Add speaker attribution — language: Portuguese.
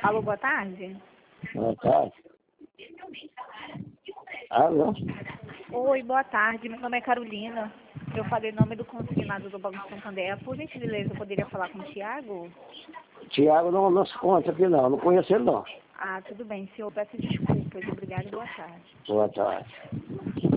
Speaker 1: Alô, boa tarde.
Speaker 2: Boa tarde. Alô?
Speaker 1: Oi, boa tarde. Meu nome é Carolina. Eu falei em nome do consignado do Banco Santander. Por gentileza, eu poderia falar com o Tiago?
Speaker 2: Tiago não se conta aqui não conheço ele não.
Speaker 1: Ah, tudo bem, senhor. Peço desculpas. Obrigada e boa tarde.
Speaker 2: Boa tarde.